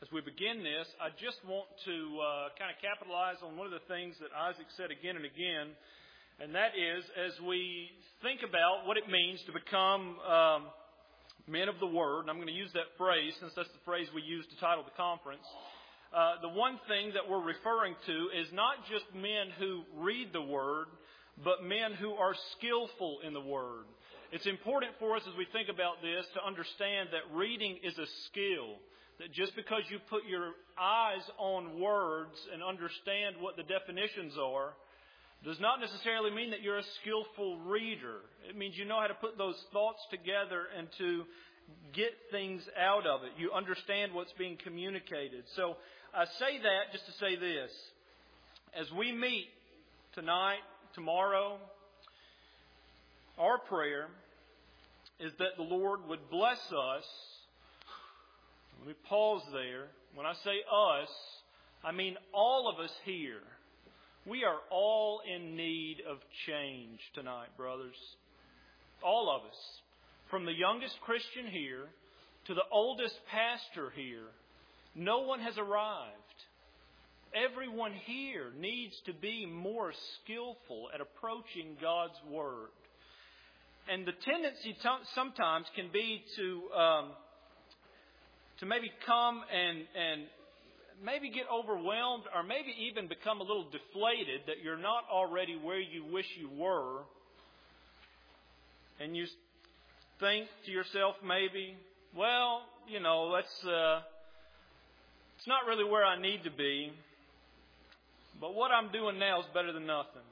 as we begin this, I just want to kind of capitalize on one of the things that Isaac said again and again, and that is, as we think about what it means to become men of the Word, and I'm going to use that phrase since that's the phrase we use to title the conference, the one thing that we're referring to is not just men who read the Word, but men who are skillful in the Word. It's important for us as we think about this to understand that reading is a skill. That just because you put your eyes on words and understand what the definitions are, does not necessarily mean that you're a skillful reader. It means you know how to put those thoughts together and to get things out of it. You understand what's being communicated. So I say that just to say this. As we meet tonight, tomorrow, our prayer is that the Lord would bless us. Let me pause there. When I say us, I mean all of us here. We are all in need of change tonight, brothers. All of us. From the youngest Christian here to the oldest pastor here. No one has arrived. Everyone here needs to be more skillful at approaching God's Word. And the tendency sometimes can be to maybe come and maybe get overwhelmed or maybe even become a little deflated that you're not already where you wish you were. And you think to yourself maybe, well, it's not really where I need to be. But what I'm doing now is better than nothing.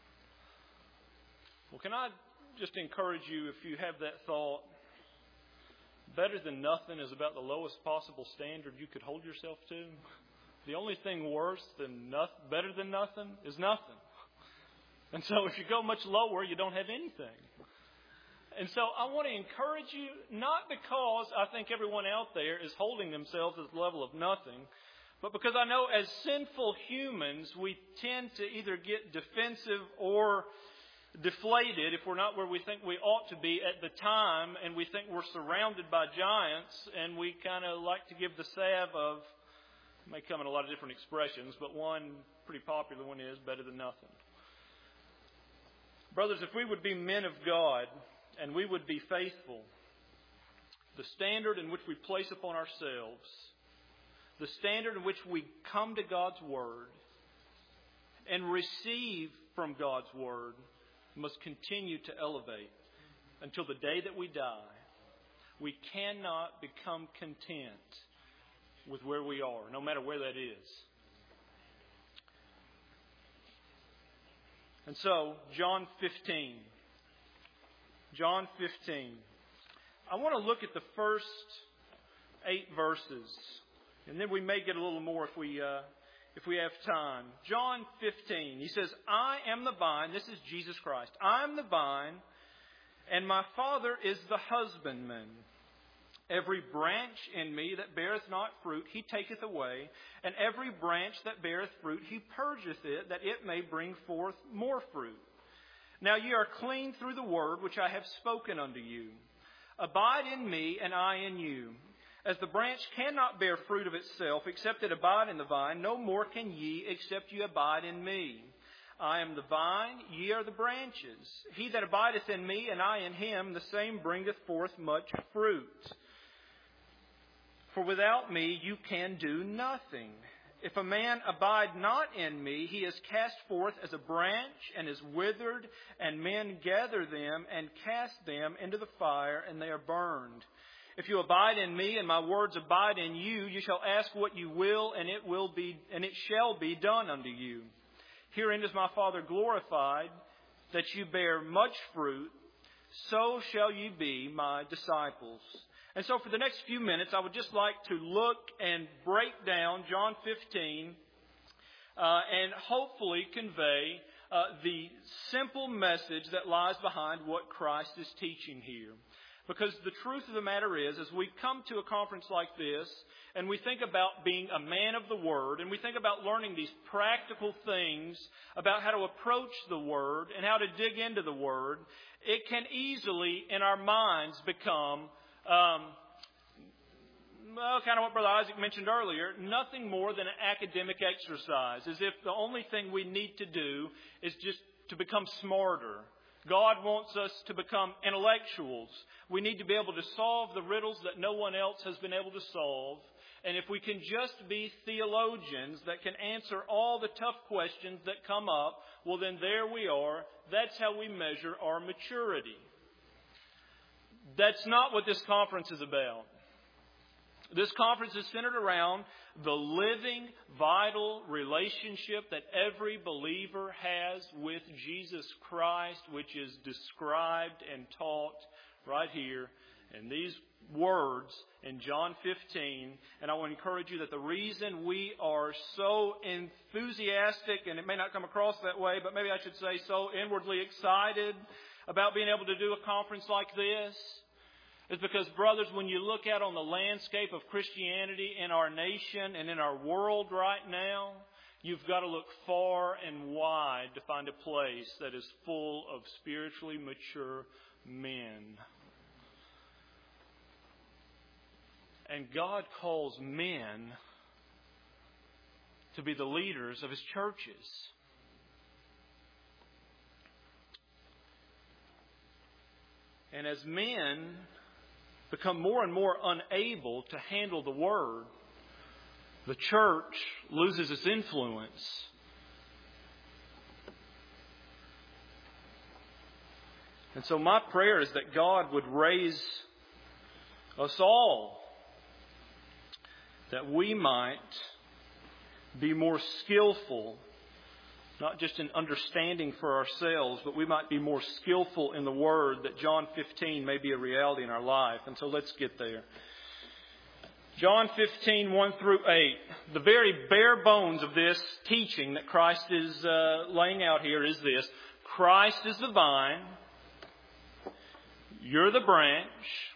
Well, can I just encourage you, if you have that thought, better than nothing is about the lowest possible standard you could hold yourself to. The only thing worse than better than nothing is nothing. And so if you go much lower, you don't have anything. And so I want to encourage you, not because I think everyone out there is holding themselves at the level of nothing, but because I know as sinful humans, we tend to either get defensive or deflated if we're not where we think we ought to be at the time, and we think we're surrounded by giants, and we kind of like to give the salve of, may come in a lot of different expressions, but one pretty popular one is better than nothing. Brothers, if we would be men of God and we would be faithful, the standard in which we place upon ourselves, the standard in which we come to God's Word and receive from God's Word must continue to elevate until the day that we die. We cannot become content with where we are, no matter where that is. And so, John 15. John 15. I want to look at the first 8 verses. And then we may get a little more if we have time. John 15, he says, I am the vine. This is Jesus Christ. I am the vine, and my Father is the husbandman. Every branch in me that beareth not fruit, he taketh away. And every branch that beareth fruit, he purgeth it, that it may bring forth more fruit. Now ye are clean through the word which I have spoken unto you. Abide in me, and I in you. As the branch cannot bear fruit of itself, except it abide in the vine, no more can ye, except ye abide in me. I am the vine, ye are the branches. He that abideth in me, and I in him, the same bringeth forth much fruit. For without me you can do nothing. If a man abide not in me, he is cast forth as a branch, and is withered, and men gather them, and cast them into the fire, and they are burned. If you abide in me, and my words abide in you, you shall ask what you will, and it shall be done unto you. Herein is my Father glorified, that you bear much fruit, so shall you be my disciples. And so for the next few minutes, I would just like to look and break down John 15 and hopefully convey the simple message that lies behind what Christ is teaching here. Because the truth of the matter is, as we come to a conference like this, and we think about being a man of the Word, and we think about learning these practical things about how to approach the Word and how to dig into the Word, it can easily, in our minds, become, kind of what Brother Isaac mentioned earlier, nothing more than an academic exercise, as if the only thing we need to do is just to become smarter. God wants us to become intellectuals. We need to be able to solve the riddles that no one else has been able to solve. And if we can just be theologians that can answer all the tough questions that come up, well, then there we are. That's how we measure our maturity. That's not what this conference is about. This conference is centered around the living, vital relationship that every believer has with Jesus Christ, which is described and taught right here in these words in John 15. And I want to encourage you that the reason we are so enthusiastic, and it may not come across that way, but maybe I should say so inwardly excited about being able to do a conference like this, is because, brothers, when you look out on the landscape of Christianity in our nation and in our world right now, you've got to look far and wide to find a place that is full of spiritually mature men. And God calls men to be the leaders of His churches. And as men become more and more unable to handle the Word, the church loses its influence. And so my prayer is that God would raise us all, that we might be more skillful, not just in understanding for ourselves, but we might be more skillful in the Word, that John 15 may be a reality in our life. And so let's get there. John 15, 1 through 8. The very bare bones of this teaching that Christ is laying out here is this. Christ is the vine. You're the branch.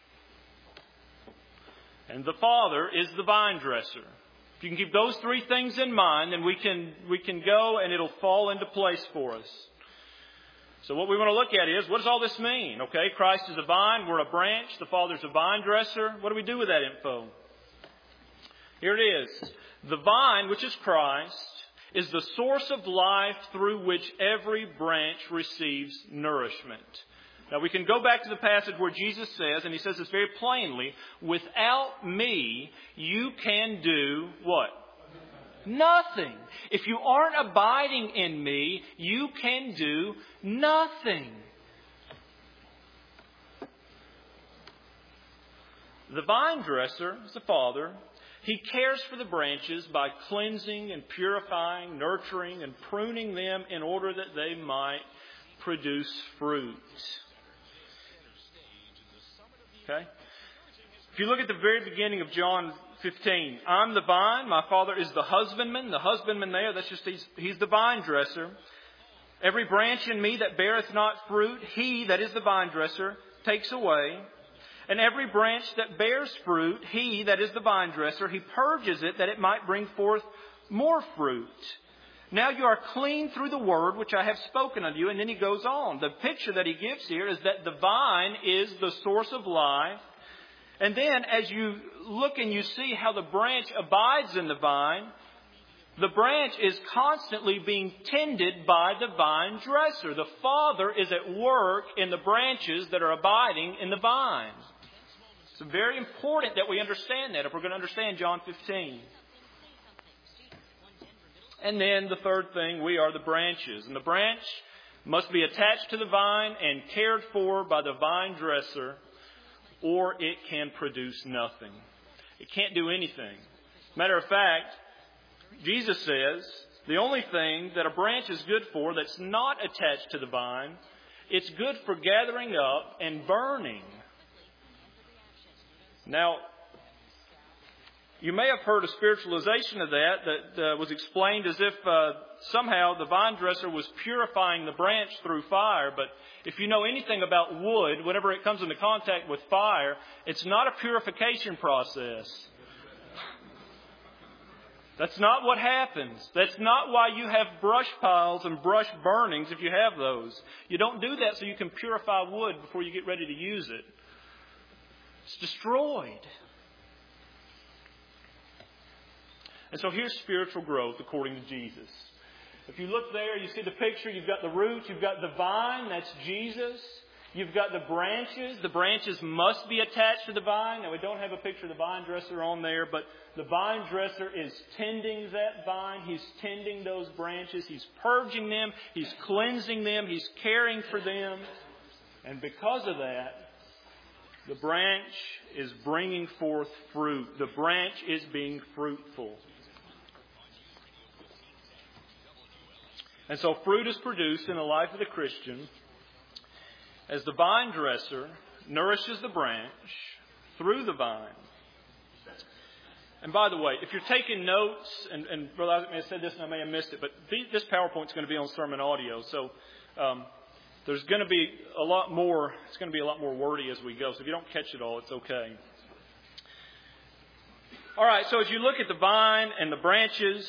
And the Father is the vine dresser. If you can keep those three things in mind, then we can go and it'll fall into place for us. So what we want to look at is, what does all this mean? Okay, Christ is a vine, we're a branch, the Father's a vine dresser. What do we do with that info? Here it is. The vine, which is Christ, is the source of life through which every branch receives nourishment. Now we can go back to the passage where Jesus says, and He says this very plainly, without me, you can do what? Nothing. If you aren't abiding in me, you can do nothing. The vine dresser is the Father. He cares for the branches by cleansing and purifying, nurturing and pruning them in order that they might produce fruit. Okay? If you look at the very beginning of John 15, I'm the vine, my Father is the husbandman. The husbandman there, that's just he's the vine dresser. Every branch in me that beareth not fruit, He, that is the vine dresser, takes away. And every branch that bears fruit, He, that is the vine dresser, He purges it that it might bring forth more fruit. Now you are clean through the word which I have spoken unto you. And then He goes on. The picture that He gives here is that the vine is the source of life. And then as you look and you see how the branch abides in the vine, the branch is constantly being tended by the vine dresser. The Father is at work in the branches that are abiding in the vine. It's very important that we understand that if we're going to understand John 15. And then the third thing, we are the branches. And the branch must be attached to the vine and cared for by the vine dresser, or it can produce nothing. It can't do anything. Matter of fact, Jesus says the only thing that a branch is good for that's not attached to the vine, it's good for gathering up and burning. Now, you may have heard a spiritualization of that was explained as if somehow the vine dresser was purifying the branch through fire. But if you know anything about wood, whenever it comes into contact with fire, it's not a purification process. That's not what happens. That's not why you have brush piles and brush burnings if you have those. You don't do that so you can purify wood before you get ready to use it. It's destroyed. And so here's spiritual growth according to Jesus. If you look there, you see the picture. You've got the root. You've got the vine. That's Jesus. You've got the branches. The branches must be attached to the vine. Now, we don't have a picture of the vine dresser on there, but the vine dresser is tending that vine. He's tending those branches. He's purging them. He's cleansing them. He's caring for them. And because of that, the branch is bringing forth fruit. The branch is being fruitful. And so fruit is produced in the life of the Christian as the vine dresser nourishes the branch through the vine. And by the way, if you're taking notes, and Brother Isaac may have said this and I may have missed it, but this PowerPoint's going to be on sermon audio, so there's going to be a lot more. It's going to be a lot more wordy as we go. So if you don't catch it all, it's okay. All right. So as you look at the vine and the branches,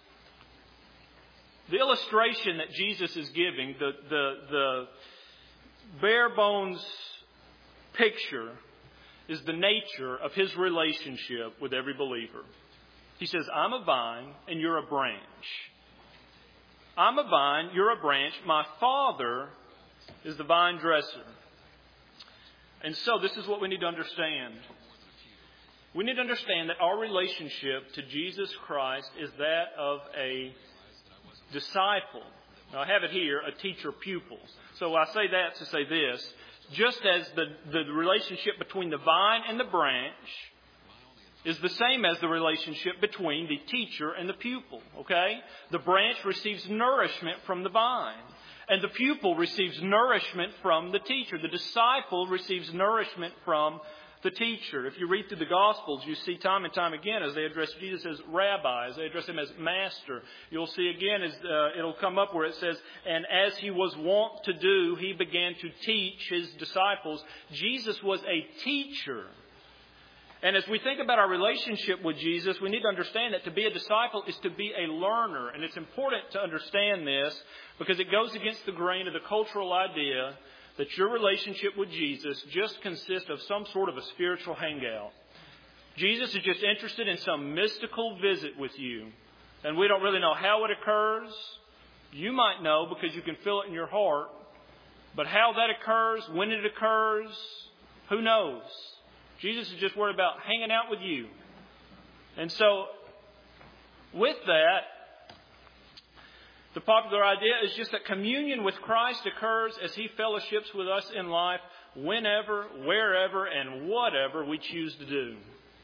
the illustration that Jesus is giving, the bare bones picture, is the nature of His relationship with every believer. He says, I'm a vine and you're a branch. I'm a vine, you're a branch. My Father is the vine dresser. And so this is what we need to understand. We need to understand that our relationship to Jesus Christ is that of a disciple. Now, I have it here, a teacher-pupil. So I say that to say this. Just as the relationship between the vine and the branch is the same as the relationship between the teacher and the pupil. Okay? The branch receives nourishment from the vine. And the pupil receives nourishment from the teacher. The disciple receives nourishment from the teacher. If you read through the Gospels, you see time and time again as they address Jesus as rabbi, as they address Him as master. You'll see again as it'll come up where it says, and as He was wont to do, He began to teach His disciples. Jesus was a teacher. And as we think about our relationship with Jesus, we need to understand that to be a disciple is to be a learner. And it's important to understand this because it goes against the grain of the cultural idea that your relationship with Jesus just consists of some sort of a spiritual hangout. Jesus is just interested in some mystical visit with you. And we don't really know how it occurs. You might know because you can feel it in your heart. But how that occurs, when it occurs, who knows? Jesus is just worried about hanging out with you. And so, with that, the popular idea is just that communion with Christ occurs as He fellowships with us in life whenever, wherever, and whatever we choose to do.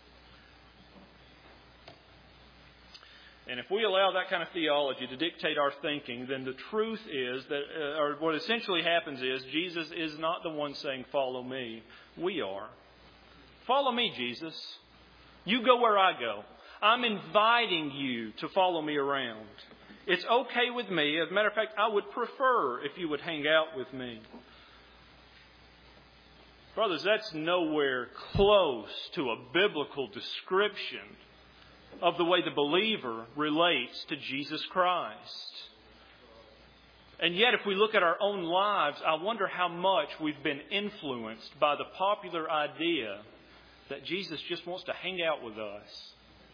And if we allow that kind of theology to dictate our thinking, then the truth is that, or what essentially happens is, Jesus is not the one saying, follow me. We are. Follow me, Jesus. You go where I go. I'm inviting you to follow me around. It's okay with me. As a matter of fact, I would prefer if you would hang out with me. Brothers, that's nowhere close to a biblical description of the way the believer relates to Jesus Christ. And yet, if we look at our own lives, I wonder how much we've been influenced by the popular idea that Jesus just wants to hang out with us.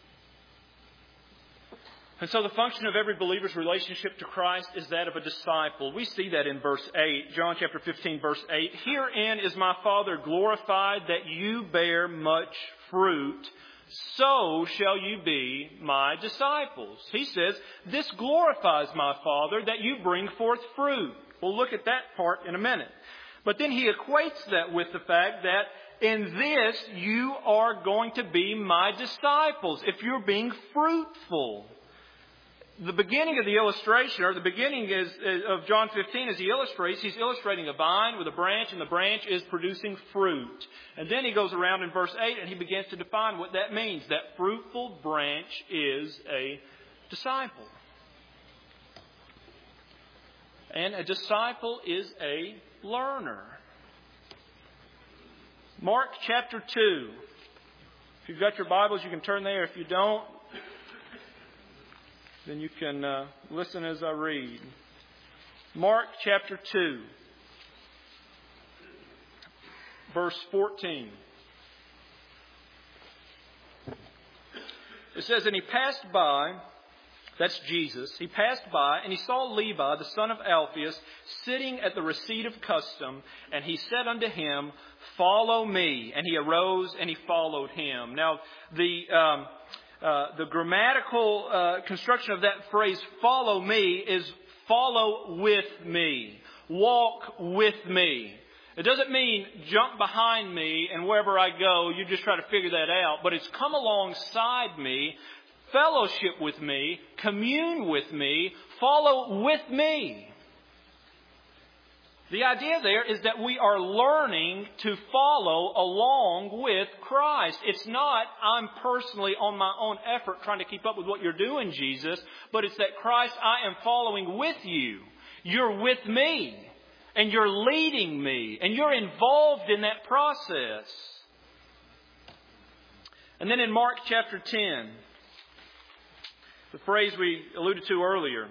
And so the function of every believer's relationship to Christ is that of a disciple. We see that in verse 8, John chapter 15, verse 8. Herein is my Father glorified, that you bear much fruit, so shall you be my disciples. He says, this glorifies my Father, that you bring forth fruit. We'll look at that part in a minute. But then he equates that with the fact that in this you are going to be my disciples, if you're being fruitful. The beginning of the illustration, or the beginning of John 15, as he illustrates, he's illustrating a vine with a branch, and the branch is producing fruit. And then he goes around in verse 8 and he begins to define what that means. That fruitful branch is a disciple. And a disciple is a learner. Mark chapter 2. If you've got your Bibles, you can turn there. If you don't, then you can listen as I read. Mark chapter 2, verse 14. It says, and he passed by, that's Jesus, he passed by, and he saw Levi, the son of Alphaeus, sitting at the receipt of custom, and he said unto him, follow me. And he arose and he followed him. Now, the grammatical construction of that phrase, follow me, is follow with me. Walk with me. It doesn't mean jump behind me and wherever I go, you just try to figure that out. But it's come alongside me, fellowship with me, commune with me, follow with me. The idea there is that we are learning to follow along with Christ. It's not, I'm personally on my own effort trying to keep up with what you're doing, Jesus, but it's that Christ, I am following with you. You're with me, and you're leading me, and you're involved in that process. And then in Mark chapter 10, the phrase we alluded to earlier,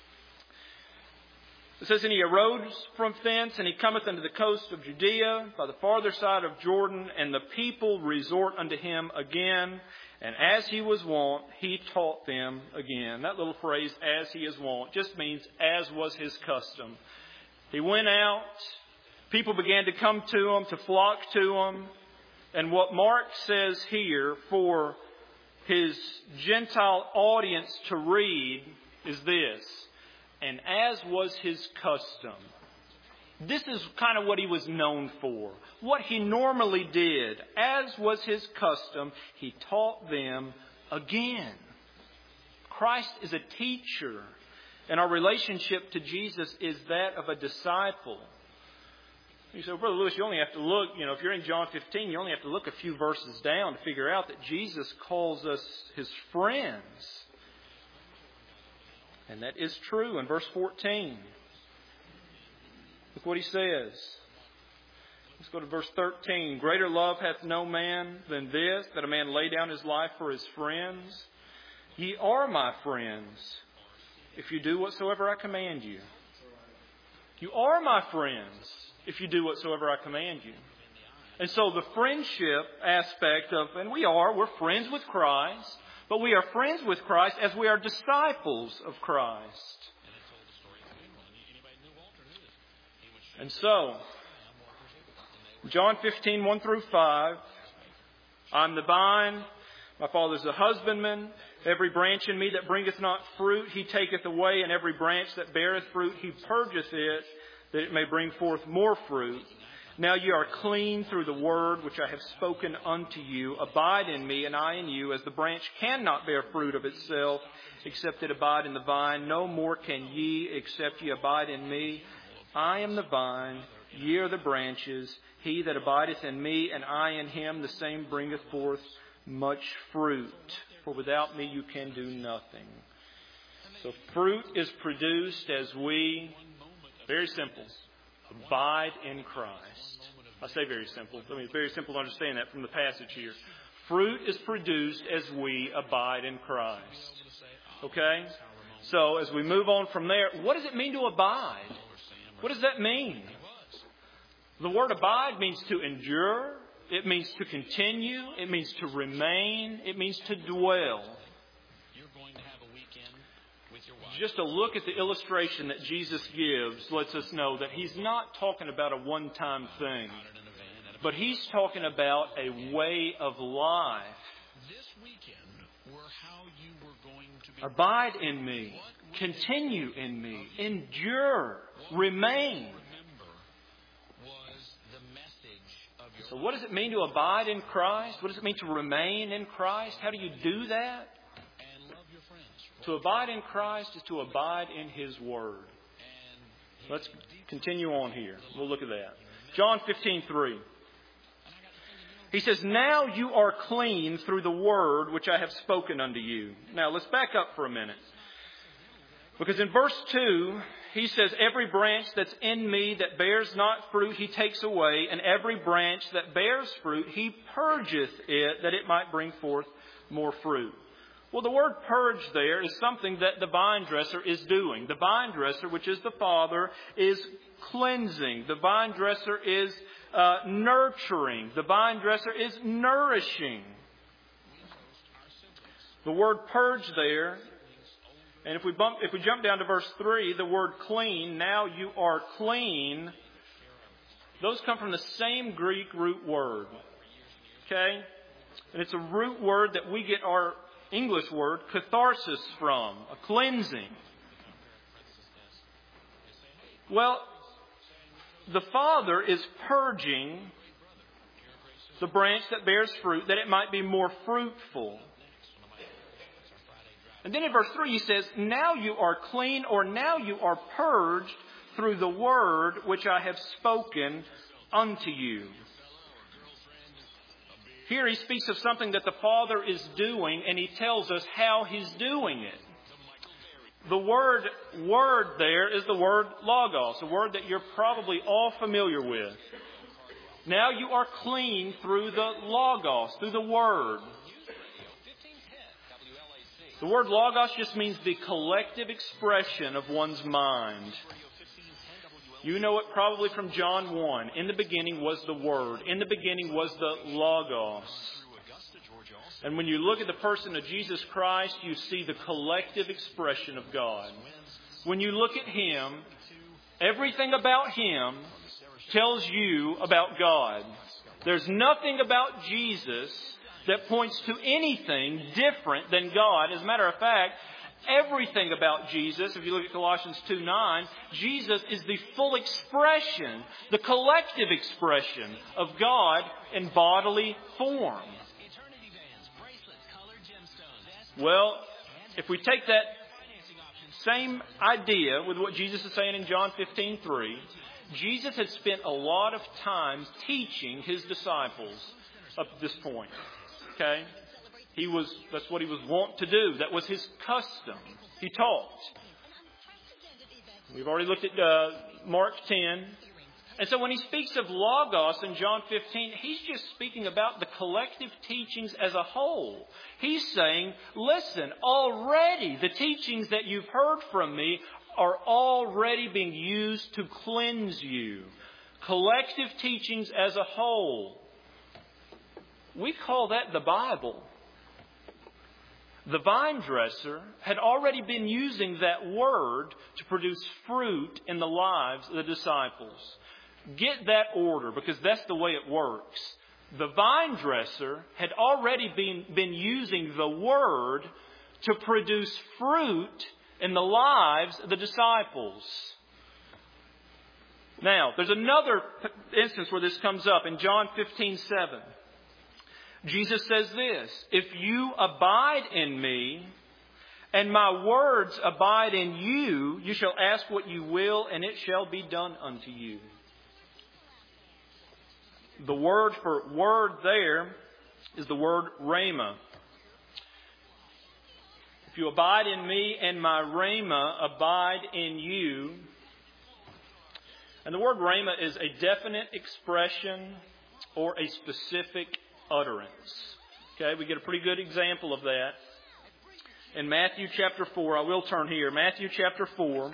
it says, and he arose from thence, and he cometh unto the coast of Judea by the farther side of Jordan, and the people resort unto him again. And as he was wont, he taught them again. That little phrase, as he is wont, just means as was his custom. He went out, people began to come to him, to flock to him. And what Mark says here for his Gentile audience to read is this. And as was his custom. This is kind of what he was known for. What he normally did. As was his custom, he taught them again. Christ is a teacher. And our relationship to Jesus is that of a disciple. You say, well, Brother Lewis, you only have to look, if you're in John 15, you only have to look a few verses down to figure out that Jesus calls us his friends. And that is true in verse 14. Look what he says. Let's go to verse 13. Greater love hath no man than this, that a man lay down his life for his friends. Ye are my friends, if you do whatsoever I command you. You are my friends, if you do whatsoever I command you. And so the friendship aspect of, and we're friends with Christ. But we are friends with Christ as we are disciples of Christ. And so, John 15, 1 through 5, I'm the vine, my Father is the husbandman. Every branch in me that bringeth not fruit, he taketh away, and every branch that beareth fruit, he purgeth it, that it may bring forth more fruit. Now ye are clean through the word which I have spoken unto you. Abide in me, and I in you, as the branch cannot bear fruit of itself, except it abide in the vine. No more can ye, except ye abide in me. I am the vine, ye are the branches. He that abideth in me, and I in him, the same bringeth forth much fruit. For without me you can do nothing. So fruit is produced as we, very simple, abide in Christ. I say very simple. I mean, it's very simple to understand that from the passage here. Fruit is produced as we abide in Christ. Okay? So as we move on from there, what does it mean to abide? What does that mean? The word abide means to endure. It means to continue. It means to remain. It means to dwell. Just a look at the illustration that Jesus gives lets us know that he's not talking about a one-time thing, but he's talking about a way of life. Abide in me, continue in me, endure, remain. So what does it mean to abide in Christ? What does it mean to remain in Christ? How do you do that? To abide in Christ is to abide in his word. Let's continue on here. We'll look at that. John 15:3. He says, now you are clean through the word which I have spoken unto you. Now let's back up for a minute. Because in verse 2, he says, every branch that's in me that bears not fruit, he takes away. And every branch that bears fruit, he purgeth it, that it might bring forth more fruit. Well, the word purge there is something that the vine dresser is doing. The vine dresser, which is the Father, is cleansing. The vine dresser is nurturing. The vine dresser is nourishing. The word purge there, and if we jump down to verse 3, the word clean, now you are clean, those come from the same Greek root word. Okay? And it's a root word that we get our English word catharsis from, a cleansing. Well, the Father is purging the branch that bears fruit that it might be more fruitful. And then in verse 3 he says, now you are clean, or now you are purged through the word which I have spoken unto you. Here he speaks of something that the Father is doing, and he tells us how he's doing it. The word there is the word logos, a word that you're probably all familiar with. Now you are clean through the logos, through the word. The word logos just means the collective expression of one's mind. You know it probably from John 1. In the beginning was the Word. In the beginning was the Logos. And when you look at the person of Jesus Christ, you see the collective expression of God. When you look at Him, everything about Him tells you about God. There's nothing about Jesus that points to anything different than God. As a matter of fact, everything about Jesus, if you look at Colossians 2:9, Jesus is the full expression, the collective expression of God in bodily form. Well, if we take that same idea with what Jesus is saying in John 15:3, Jesus had spent a lot of time teaching His disciples up to this point. Okay? That's what He was wont to do. That was His custom. He taught. We've already looked at Mark 10. And so when He speaks of Logos in John 15, He's just speaking about the collective teachings as a whole. He's saying, listen, already the teachings that you've heard from me are already being used to cleanse you. Collective teachings as a whole. We call that the Bible. The vine dresser had already been using that word to produce fruit in the lives of the disciples. Get that order, because that's the way it works. The vine dresser had already been using the word to produce fruit in the lives of the disciples. Now, there's another instance where this comes up in John 15:7. Jesus says this, if you abide in me and my words abide in you, you shall ask what you will and it shall be done unto you. The word for word there is the word rhema. If you abide in me and my rhema abide in you. And the word rhema is a definite expression or a specific utterance. Okay, we get a pretty good example of that in Matthew chapter 4. I will turn here. Matthew chapter 4.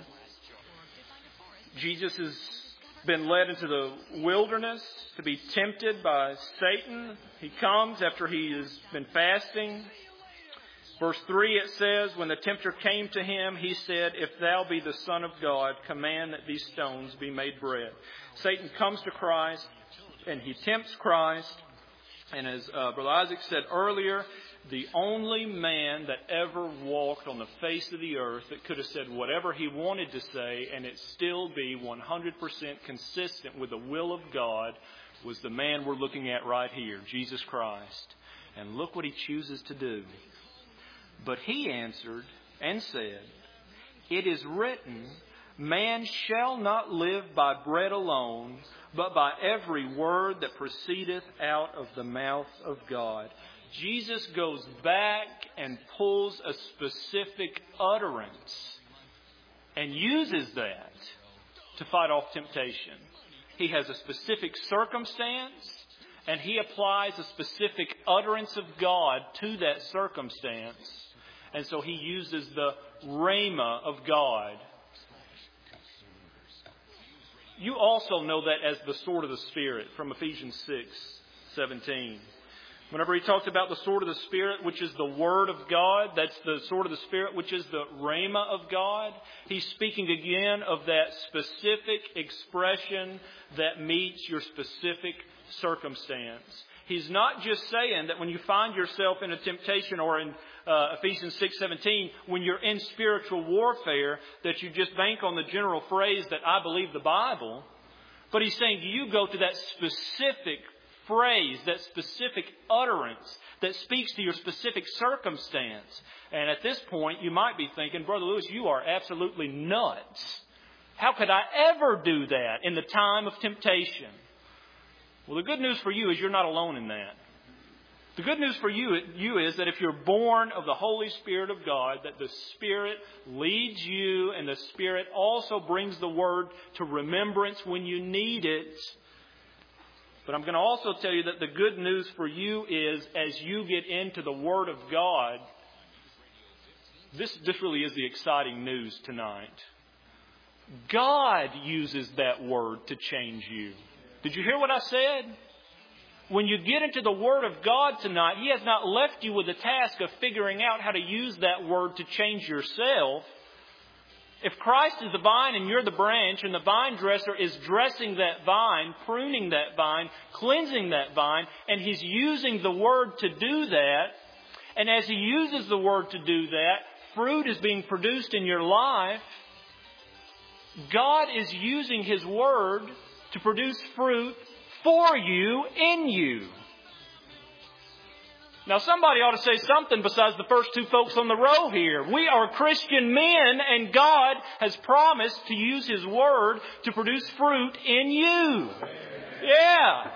Jesus has been led into the wilderness to be tempted by Satan. He comes after he has been fasting. Verse 3 it says, when the tempter came to him, he said, if thou be the Son of God, command that these stones be made bread. Satan comes to Christ and he tempts Christ. And as Brother Isaac said earlier, the only man that ever walked on the face of the earth that could have said whatever he wanted to say and it still be 100% consistent with the will of God was the man we're looking at right here, Jesus Christ. And look what he chooses to do. But he answered and said, it is written, man shall not live by bread alone, but by every word that proceedeth out of the mouth of God. Jesus goes back and pulls a specific utterance and uses that to fight off temptation. He has a specific circumstance and he applies a specific utterance of God to that circumstance. And so he uses the rhema of God. You also know that as the sword of the Spirit from Ephesians 6:17. Whenever he talks about the sword of the Spirit, which is the Word of God, that's the sword of the Spirit, which is the Rhema of God. He's speaking again of that specific expression that meets your specific circumstance. He's not just saying that when you find yourself in a temptation, or in Ephesians 6:17, when you're in spiritual warfare, that you just bank on the general phrase that I believe the Bible. But he's saying you go to that specific phrase, that specific utterance that speaks to your specific circumstance. And at this point, you might be thinking, Brother Lewis, you are absolutely nuts. How could I ever do that in the time of temptation? Well, the good news for you is you're not alone in that. The good news for you is that if you're born of the Holy Spirit of God, that the Spirit leads you, and the Spirit also brings the Word to remembrance when you need it. But I'm going to also tell you that the good news for you is, as you get into the Word of God, this really is the exciting news tonight. God uses that Word to change you. Did you hear what I said? When you get into the Word of God tonight, He has not left you with the task of figuring out how to use that Word to change yourself. If Christ is the vine and you're the branch, and the vine dresser is dressing that vine, pruning that vine, cleansing that vine, and He's using the Word to do that, and as He uses the Word to do that, fruit is being produced in your life. God is using His Word to produce fruit for you, in you. Now, somebody ought to say something besides the first two folks on the row here. We are Christian men, and God has promised to use His Word to produce fruit in you. Yeah.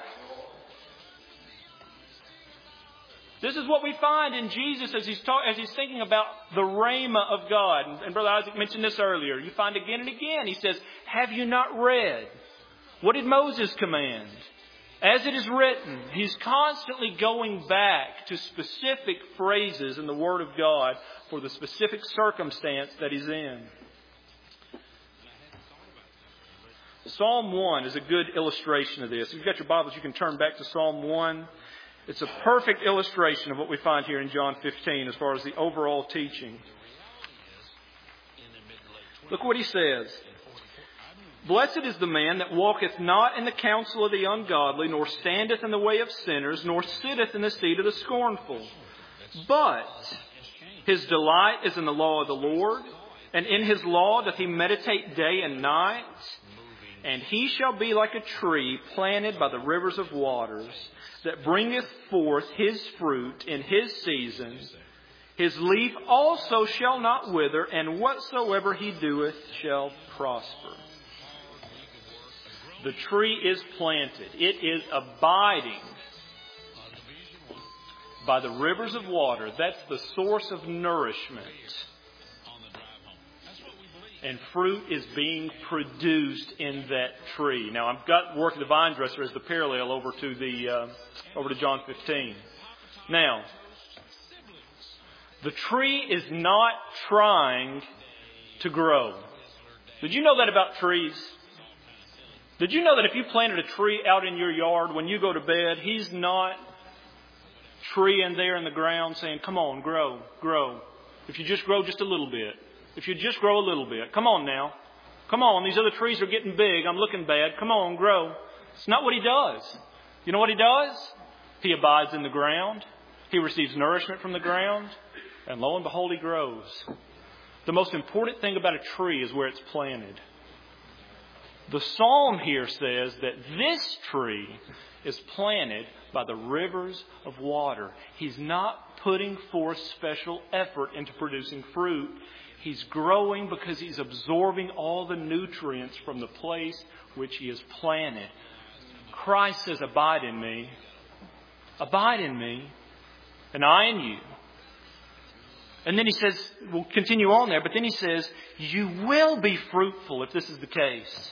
This is what we find in Jesus as He's thinking about the Rhema of God. And Brother Isaac mentioned this earlier. You find again and again, He says, have you not read? What did Moses command? As it is written, he's constantly going back to specific phrases in the Word of God for the specific circumstance that he's in. Psalm 1 is a good illustration of this. If you've got your Bibles, you can turn back to Psalm 1. It's a perfect illustration of what we find here in John 15 as far as the overall teaching. Look what he says. Blessed is the man that walketh not in the counsel of the ungodly, nor standeth in the way of sinners, nor sitteth in the seat of the scornful. But his delight is in the law of the Lord, and in His law doth he meditate day and night. And he shall be like a tree planted by the rivers of waters, that bringeth forth his fruit in his season. His leaf also shall not wither, and whatsoever he doeth shall prosper. The tree is planted. It is abiding by the rivers of water. That's the source of nourishment. And fruit is being produced in that tree. Now, I've got work of the vine dresser as the parallel over to John 15. Now, the tree is not trying to grow. Did you know that about trees? Did you know that if you planted a tree out in your yard, when you go to bed, he's not treeing there in the ground saying, come on, grow, grow. If you just grow just a little bit. If you just grow a little bit. Come on now. Come on, these other trees are getting big. I'm looking bad. Come on, grow. It's not what he does. You know what he does? He abides in the ground. He receives nourishment from the ground. And lo and behold, he grows. The most important thing about a tree is where it's planted. The psalm here says that this tree is planted by the rivers of water. He's not putting forth special effort into producing fruit. He's growing because he's absorbing all the nutrients from the place which he has planted. Christ says, abide in me. Abide in me. And I in you. And then he says, we'll continue on there, but then he says, you will be fruitful if this is the case.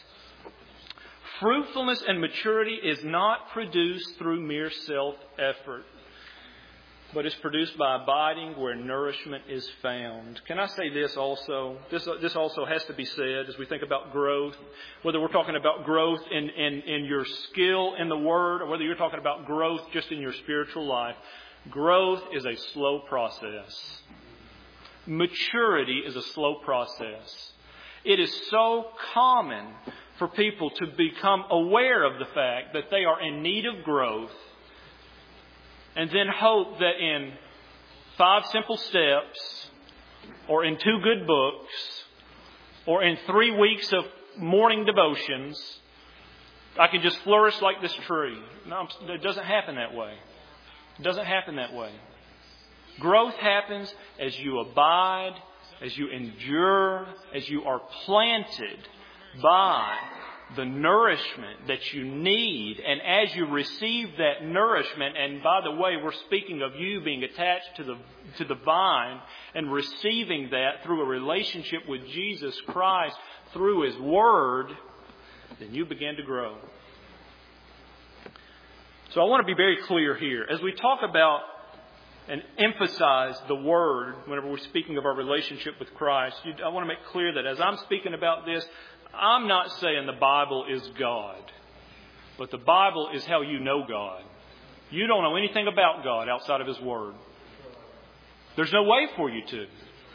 Fruitfulness and maturity is not produced through mere self-effort. but it's produced by abiding where nourishment is found. Can I say this also? This also has to be said as we think about growth, whether we're talking about growth in your skill in the Word, or whether you're talking about growth just in your spiritual life. Growth is a slow process. Maturity is a slow process. It is so common for people to become aware of the fact that they are in need of growth, and then hope that in 5 simple steps, or in 2 good books, or in 3 weeks of morning devotions, I can just flourish like this tree. No, it doesn't happen that way. It doesn't happen that way. Growth happens as you abide, as you endure, as you are planted by the nourishment that you need. And as you receive that nourishment, and by the way, we're speaking of you being attached to the vine and receiving that through a relationship with Jesus Christ through His Word, then you begin to grow. So I want to be very clear here. As we talk about and emphasize the Word whenever we're speaking of our relationship with Christ, I want to make clear that as I'm speaking about this, I'm not saying the Bible is God, but the Bible is how you know God. You don't know anything about God outside of His Word. There's no way for you to.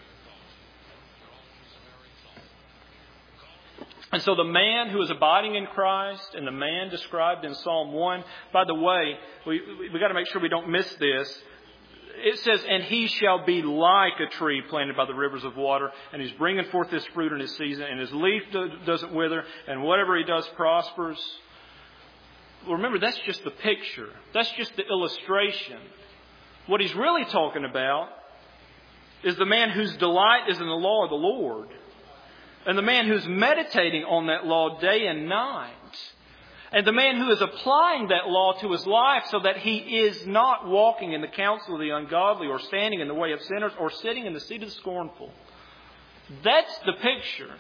And so the man who is abiding in Christ and the man described in Psalm 1, by the way, we got to make sure we don't miss this. It says, and he shall be like a tree planted by the rivers of water, and he's bringing forth his fruit in his season, and his leaf doesn't wither, and whatever he does prospers. Well, remember, that's just the picture. That's just the illustration. What he's really talking about is the man whose delight is in the law of the Lord, and the man who's meditating on that law day and night. And the man who is applying that law to his life so that he is not walking in the counsel of the ungodly, or standing in the way of sinners, or sitting in the seat of the scornful. That's the picture.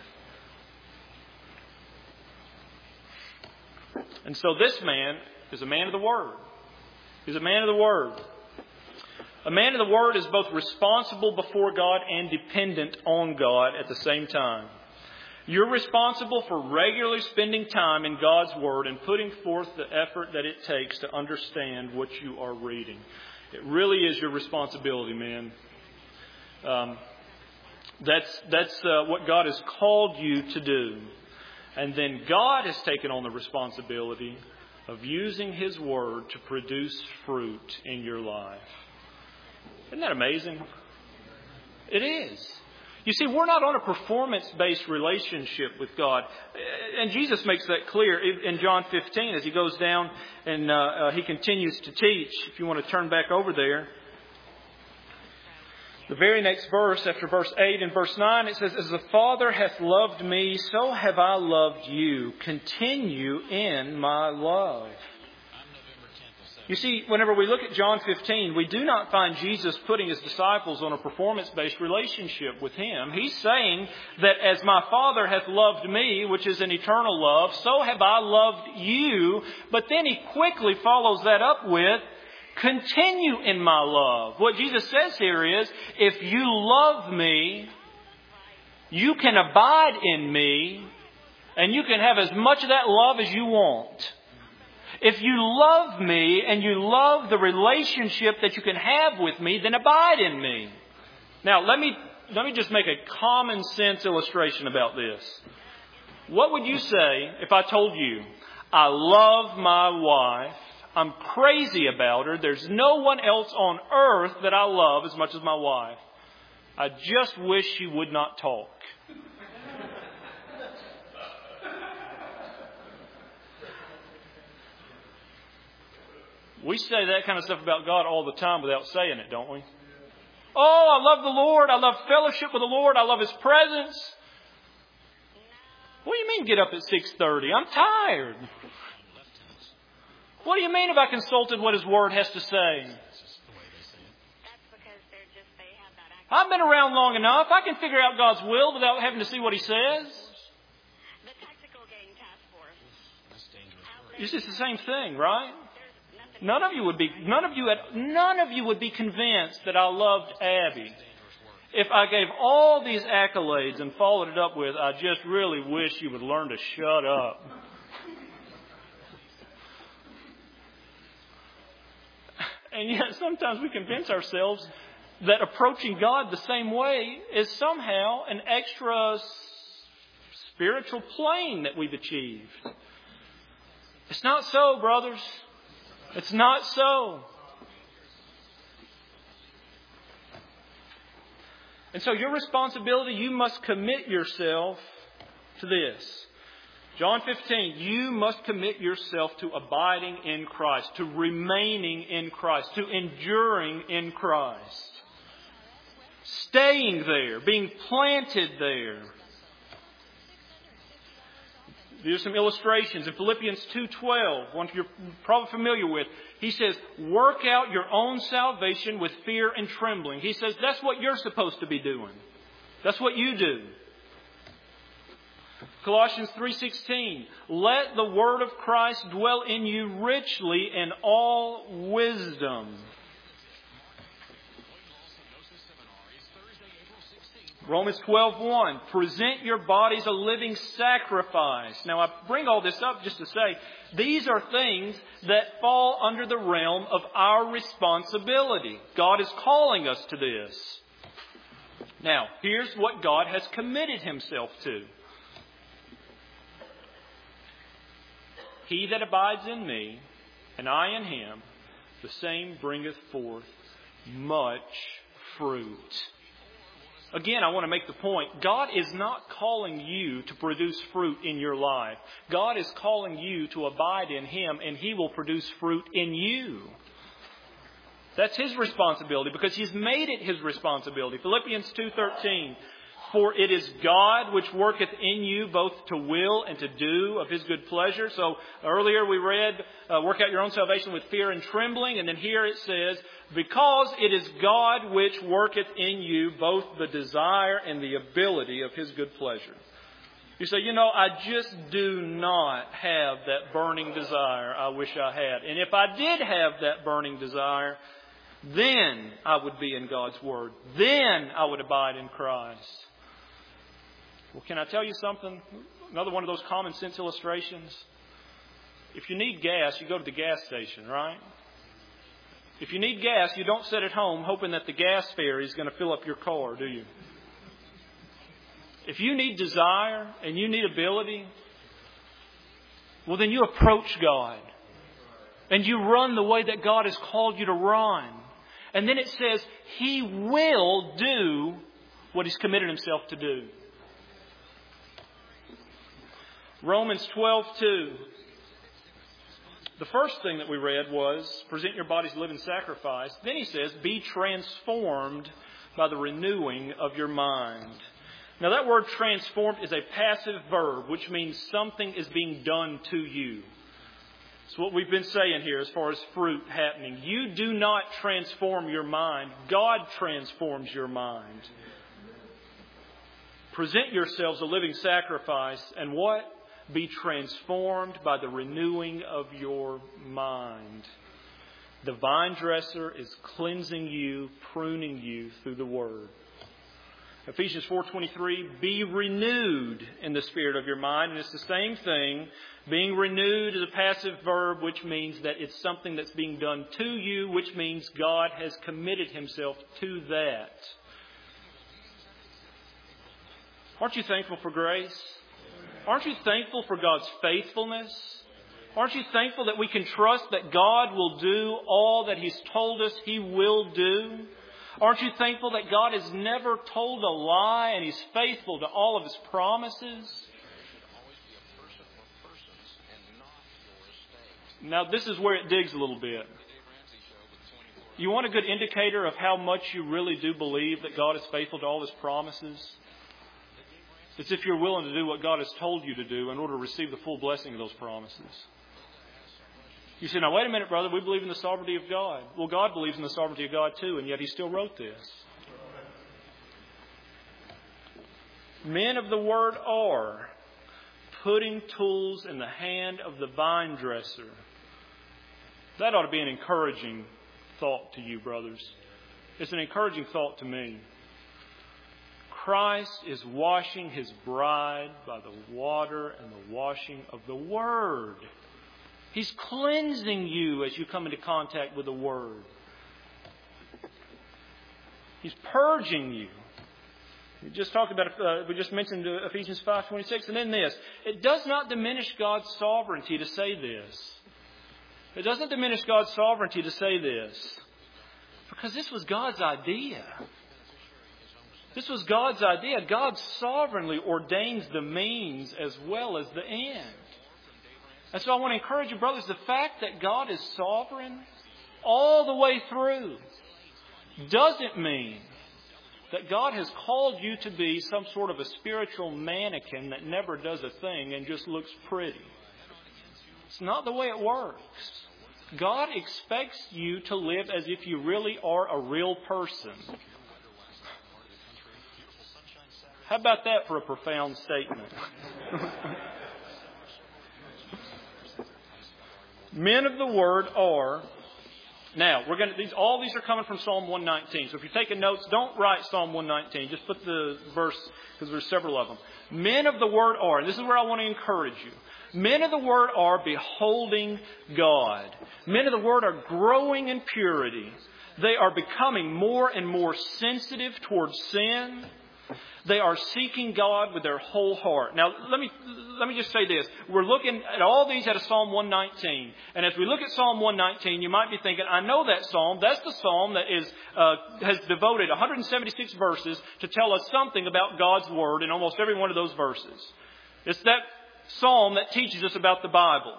And so this man is a man of the Word. He's a man of the Word. A man of the Word is both responsible before God and dependent on God at the same time. You're responsible for regularly spending time in God's Word and putting forth the effort that it takes to understand what you are reading. It really is your responsibility, man. That's what God has called you to do. And then God has taken on the responsibility of using His Word to produce fruit in your life. Isn't that amazing? It is. You see, we're not on a performance-based relationship with God. And Jesus makes that clear in John 15 as He goes down and He continues to teach. If you want to turn back over there. The very next verse, after verse 8 and verse 9, it says, as the Father hath loved me, so have I loved you. Continue in my love. You see, whenever we look at John 15, we do not find Jesus putting His disciples on a performance-based relationship with Him. He's saying that as my Father hath loved me, which is an eternal love, so have I loved you. But then He quickly follows that up with, continue in my love. What Jesus says here is, if you love me, you can abide in me, and you can have as much of that love as you want. If you love me and you love the relationship that you can have with me, then abide in me. Now, let me just make a common sense illustration about this. What would you say if I told you, I love my wife, I'm crazy about her, there's no one else on earth that I love as much as my wife. I just wish she would not talk. We say that kind of stuff about God all the time without saying it, don't we? Oh, I love the Lord. I love fellowship with the Lord. I love His presence. What do you mean get up at 6:30? I'm tired. What do you mean if I consulted what His Word has to say? I've been around long enough. I can figure out God's will without having to see what He says. It's just the same thing, right? None of you would be convinced that I loved Abby if I gave all these accolades and followed it up with, I just really wish you would learn to shut up. And yet sometimes we convince ourselves that approaching God the same way is somehow an extra spiritual plane that we've achieved. It's not so, brothers. It's not so. And so your responsibility, you must commit yourself to this. John 15, you must commit yourself to abiding in Christ, to remaining in Christ, to enduring in Christ. Staying there, being planted there. These are some illustrations. In Philippians 2:12, one you're probably familiar with, he says, work out your own salvation with fear and trembling. He says that's what you're supposed to be doing. That's what you do. Colossians 3:16, let the word of Christ dwell in you richly in all wisdom. Romans 12:1, present your bodies a living sacrifice. Now I bring all this up just to say, these are things that fall under the realm of our responsibility. God is calling us to this. Now, here's what God has committed Himself to. He that abides in me, and I in him, the same bringeth forth much fruit. Again, I want to make the point, God is not calling you to produce fruit in your life. God is calling you to abide in Him, and He will produce fruit in you. That's His responsibility because He's made it His responsibility. Philippians 2:13, for it is God which worketh in you both to will and to do of His good pleasure. So earlier we read, work out your own salvation with fear and trembling. And then here it says, because it is God which worketh in you both the desire and the ability of His good pleasure. You say, I just do not have that burning desire I wish I had. And if I did have that burning desire, then I would be in God's Word. Then I would abide in Christ. Well, can I tell you something? Another one of those common sense illustrations. If you need gas, you go to the gas station, right? If you need gas, you don't sit at home hoping that the gas fairy is going to fill up your car, do you? If you need desire and you need ability, well, then you approach God. And you run the way that God has called you to run. And then it says, He will do what He's committed Himself to do. Romans 12:2. The first thing that we read was, present your bodies a living sacrifice. Then he says, be transformed by the renewing of your mind. Now that word transformed is a passive verb, which means something is being done to you. It's what we've been saying here as far as fruit happening. You do not transform your mind. God transforms your mind. Present yourselves a living sacrifice and what? Be transformed by the renewing of your mind. The vine dresser is cleansing you, pruning you through the Word. Ephesians 4:23, be renewed in the spirit of your mind. And it's the same thing. Being renewed is a passive verb, which means that it's something that's being done to you, which means God has committed Himself to that. Aren't you thankful for grace? Aren't you thankful for God's faithfulness? Aren't you thankful that we can trust that God will do all that He's told us He will do? Aren't you thankful that God has never told a lie and He's faithful to all of His promises? Now, this is where it digs a little bit. You want a good indicator of how much you really do believe that God is faithful to all His promises? It's if you're willing to do what God has told you to do in order to receive the full blessing of those promises. You say, now wait a minute, brother, we believe in the sovereignty of God. Well, God believes in the sovereignty of God too, and yet He still wrote this. Men of the Word are putting tools in the hand of the vine dresser That ought to be an encouraging thought to you, brothers. It's an encouraging thought to me. Christ is washing His bride by the water and the washing of the Word. He's cleansing you as you come into contact with the Word. He's purging you. We just talked about. We just mentioned Ephesians 5:26, and then this. It does not diminish God's sovereignty to say this. It doesn't diminish God's sovereignty to say this, because this was God's idea. This was God's idea. God sovereignly ordains the means as well as the end. And so I want to encourage you, brothers, the fact that God is sovereign all the way through doesn't mean that God has called you to be some sort of a spiritual mannequin that never does a thing and just looks pretty. It's not the way it works. God expects you to live as if you really are a real person. How about that for a profound statement? Men of the Word are... Now, all these are coming from Psalm 119. So if you're taking notes, don't write Psalm 119. Just put the verse, because there's several of them. Men of the Word are, and this is where I want to encourage you. Men of the Word are beholding God. Men of the Word are growing in purity. They are becoming more and more sensitive towards sin. They are seeking God with their whole heart. Now, let me just say this. We're looking at all these out of Psalm 119. And as we look at Psalm 119, you might be thinking, I know that psalm. That's the psalm that has devoted 176 verses to tell us something about God's Word in almost every one of those verses. It's that psalm that teaches us about the Bible.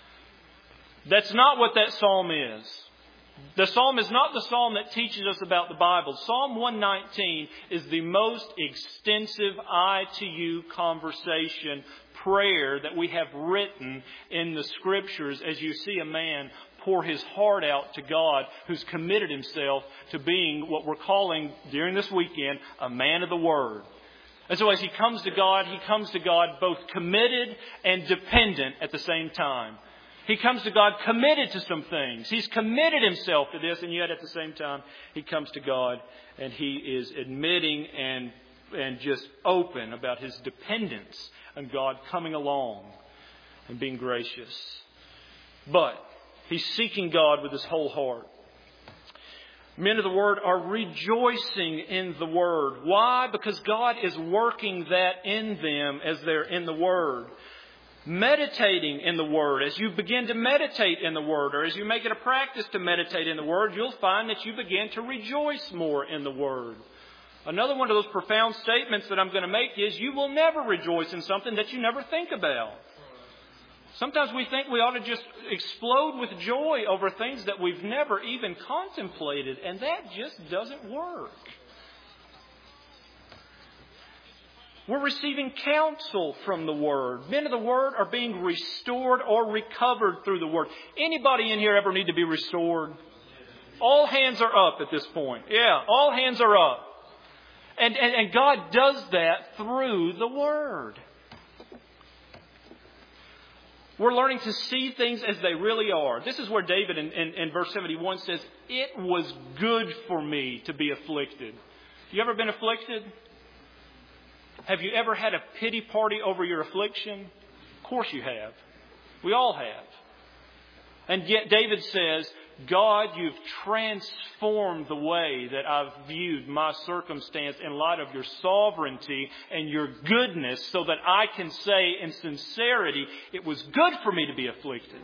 That's not what that psalm is. The psalm is not the psalm that teaches us about the Bible. Psalm 119 is the most extensive I-to-you conversation prayer that we have written in the Scriptures as you see a man pour his heart out to God who's committed himself to being what we're calling during this weekend a man of the Word. And so as he comes to God both committed and dependent at the same time. He comes to God committed to some things. He's committed himself to this, and yet at the same time, he comes to God and he is admitting and just open about his dependence on God coming along and being gracious. But he's seeking God with his whole heart. Men of the Word are rejoicing in the Word. Why? Because God is working that in them as they're in the Word. Meditating in the Word. As you begin to meditate in the Word, or as you make it a practice to meditate in the Word, you'll find that you begin to rejoice more in the Word. Another one of those profound statements that I'm going to make is you will never rejoice in something that you never think about. Sometimes we think we ought to just explode with joy over things that we've never even contemplated, and that just doesn't work. We're receiving counsel from the Word. Men of the Word are being restored or recovered through the Word. Anybody in here ever need to be restored? All hands are up at this point. Yeah, all hands are up. And God does that through the Word. We're learning to see things as they really are. This is where David in verse 71 says, "It was good for me to be afflicted." You ever been afflicted? Have you ever had a pity party over your affliction? Of course you have. We all have. And yet David says, God, you've transformed the way that I've viewed my circumstance in light of your sovereignty and your goodness so that I can say in sincerity, it was good for me to be afflicted.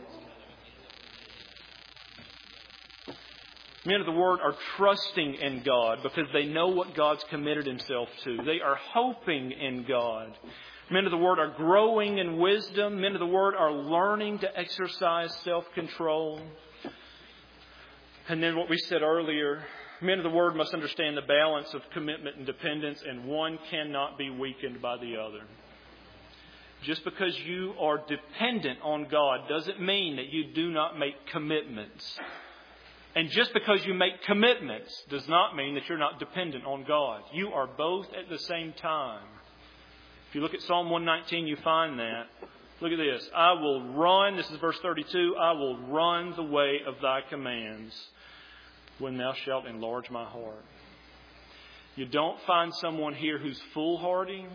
Men of the Word are trusting in God because they know what God's committed Himself to. They are hoping in God. Men of the Word are growing in wisdom. Men of the Word are learning to exercise self-control. And then what we said earlier, men of the Word must understand the balance of commitment and dependence, and one cannot be weakened by the other. Just because you are dependent on God doesn't mean that you do not make commitments. And just because you make commitments does not mean that you're not dependent on God. You are both at the same time. If you look at Psalm 119, you find that. Look at this. I will run, this is verse 32, I will run the way of thy commands when thou shalt enlarge my heart. You don't find someone here who's foolhardy.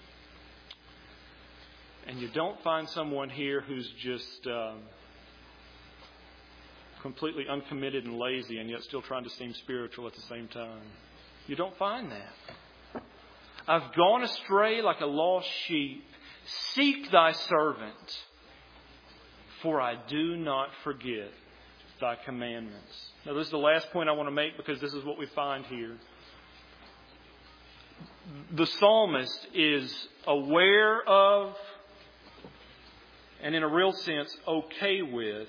And you don't find someone here who's just completely uncommitted and lazy and yet still trying to seem spiritual at the same time. You don't find that. I've gone astray like a lost sheep. Seek thy servant, for I do not forget thy commandments. Now, this is the last point I want to make because this is what we find here. The psalmist is aware of, and in a real sense, okay with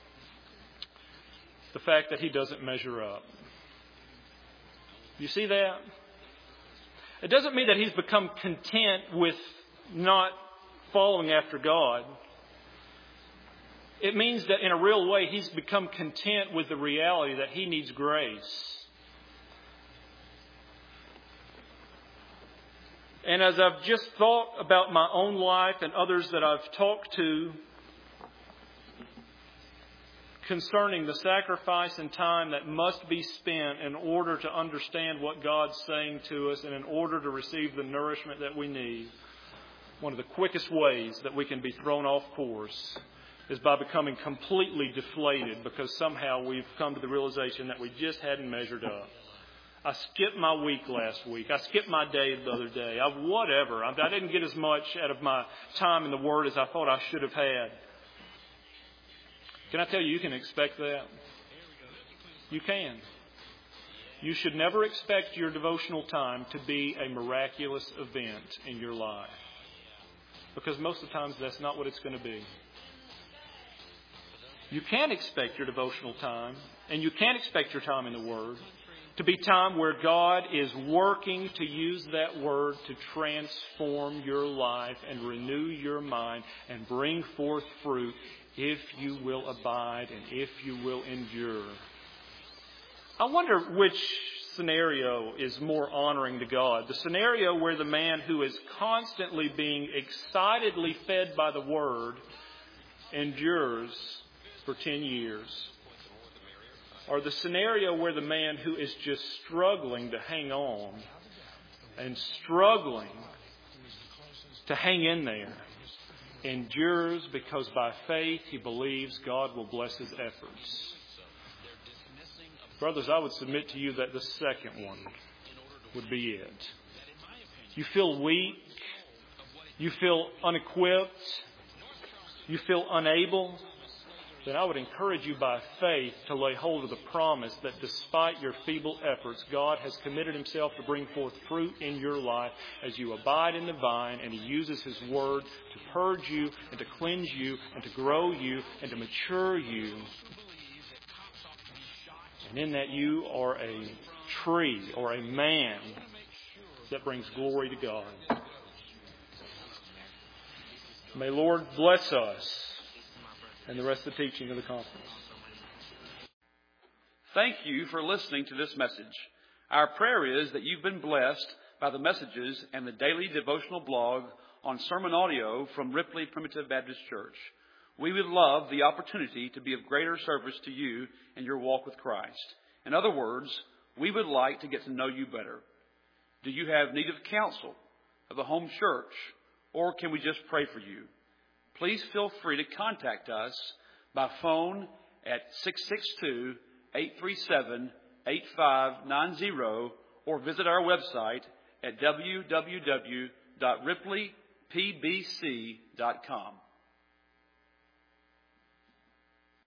the fact that he doesn't measure up. You see that? It doesn't mean that he's become content with not following after God. It means that in a real way, he's become content with the reality that he needs grace. And as I've just thought about my own life and others that I've talked to concerning the sacrifice and time that must be spent in order to understand what God's saying to us and in order to receive the nourishment that we need, one of the quickest ways that we can be thrown off course is by becoming completely deflated because somehow we've come to the realization that we just hadn't measured up. I skipped my week last week. I skipped my day the other day. I didn't get as much out of my time in the Word as I thought I should have had. Can I tell you, you can expect that? You can. You should never expect your devotional time to be a miraculous event in your life. Because most of the times that's not what it's going to be. You can expect your devotional time, and you can expect your time in the Word to be time where God is working to use that Word to transform your life and renew your mind and bring forth fruit if you will abide and if you will endure. I wonder which scenario is more honoring to God. The scenario where the man who is constantly being excitedly fed by the Word endures for 10 years. Or the scenario where the man who is just struggling to hang on and struggling to hang in there endures because by faith he believes God will bless his efforts. Brothers, I would submit to you that the second one would be it. You feel weak. You feel unequipped. You feel unable. Then I would encourage you by faith to lay hold of the promise that despite your feeble efforts, God has committed himself to bring forth fruit in your life as you abide in the vine and he uses his word to purge you and to cleanse you and to grow you and to mature you. And in that you are a tree or a man that brings glory to God. May Lord bless us and the rest of the teaching of the conference. Thank you for listening to this message. Our prayer is that you've been blessed by the messages and the daily devotional blog on sermon audio from Ripley Primitive Baptist Church. We would love the opportunity to be of greater service to you in your walk with Christ. In other words, we would like to get to know you better. Do you have need of counsel, of a home church, or can we just pray for you? Please feel free to contact us by phone at 662-837-8590 or visit our website at www.ripleypbc.com.